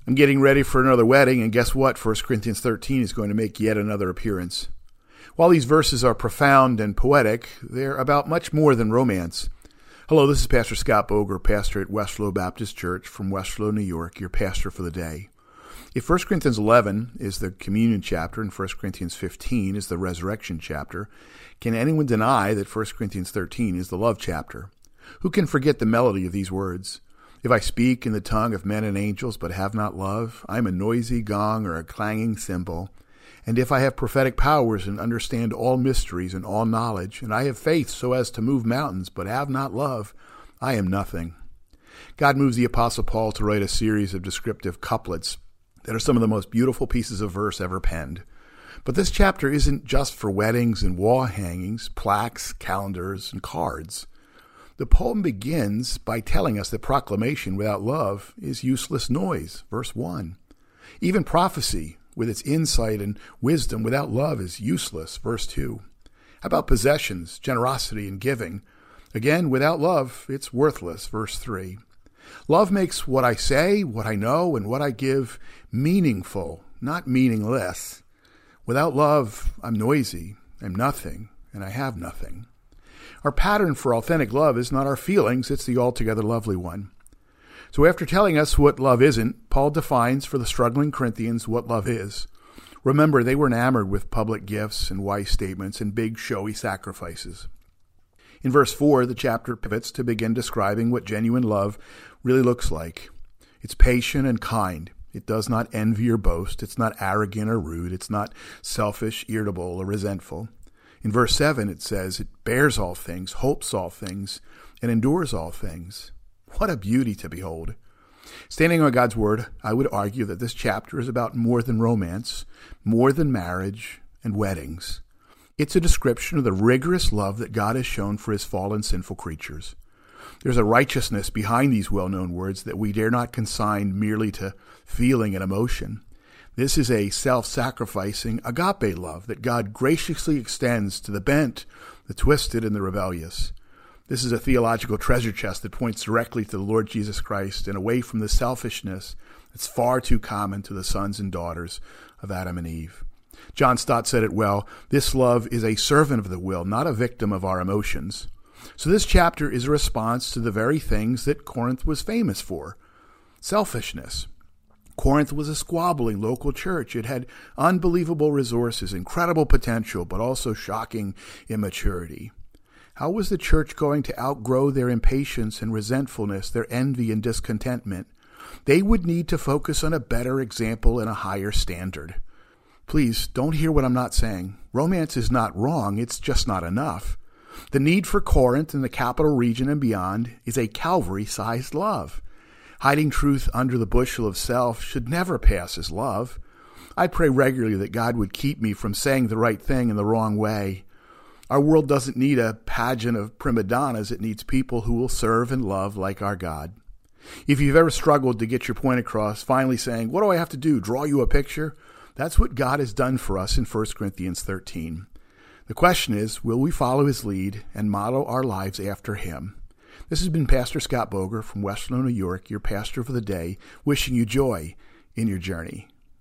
I'm getting ready for another wedding, and guess what? 1 Corinthians 13 is going to make yet another appearance. While these verses are profound and poetic, they're about much more than romance. Hello, this is Pastor Scott Boger, pastor at Westflow Baptist Church from Westflow, New York, your pastor for the day. If 1 Corinthians 11 is the communion chapter and 1 Corinthians 15 is the resurrection chapter, can anyone deny that 1 Corinthians 13 is the love chapter? Who can forget the melody of these words? If I speak in the tongue of men and angels but have not love, I am a noisy gong or a clanging cymbal. And if I have prophetic powers and understand all mysteries and all knowledge, and I have faith so as to move mountains but have not love, I am nothing. God moves the Apostle Paul to write a series of descriptive couplets that are some of the most beautiful pieces of verse ever penned. But this chapter isn't just for weddings and wall hangings, plaques, calendars, and cards. The poem begins by telling us that proclamation without love is useless noise, verse 1. Even prophecy, with its insight and wisdom without love, is useless, verse 2. How about possessions, generosity, and giving? Again, without love, it's worthless, verse 3. Love makes what I say, what I know, and what I give meaningful, not meaningless. Without love, I'm noisy, I'm nothing, and I have nothing. Our pattern for authentic love is not our feelings, it's the altogether lovely one. So after telling us what love isn't, Paul defines for the struggling Corinthians what love is. Remember, they were enamored with public gifts and wise statements and big showy sacrifices. In verse 4, the chapter pivots to begin describing what genuine love really looks like. It's patient and kind. It does not envy or boast. It's not arrogant or rude. It's not selfish, irritable, or resentful. In verse 7, it says, it bears all things, hopes all things, and endures all things. What a beauty to behold. Standing on God's word, I would argue that this chapter is about more than romance, more than marriage and weddings. It's a description of the rigorous love that God has shown for his fallen sinful creatures. There's a righteousness behind these well-known words that we dare not consign merely to feeling and emotion. This is a self-sacrificing agape love that God graciously extends to the bent, the twisted, and the rebellious. This is a theological treasure chest that points directly to the Lord Jesus Christ and away from the selfishness that's far too common to the sons and daughters of Adam and Eve. John Stott said it well, this love is a servant of the will, not a victim of our emotions. So this chapter is a response to the very things that Corinth was famous for. Selfishness. Corinth was a squabbling local church. It had unbelievable resources, incredible potential, but also shocking immaturity. How was the church going to outgrow their impatience and resentfulness, their envy and discontentment? They would need to focus on a better example and a higher standard. Please, don't hear what I'm not saying. Romance is not wrong, it's just not enough. The need for Corinth and the capital region and beyond is a Calvary-sized love. Hiding truth under the bushel of self should never pass as love. I pray regularly that God would keep me from saying the right thing in the wrong way. Our world doesn't need a pageant of prima donnas. It needs people who will serve and love like our God. If you've ever struggled to get your point across, finally saying, what do I have to do, draw you a picture? That's what God has done for us in 1 Corinthians 13. The question is, will we follow his lead and model our lives after him? This has been Pastor Scott Boger from Westflow, New York, your pastor for the day, wishing you joy in your journey.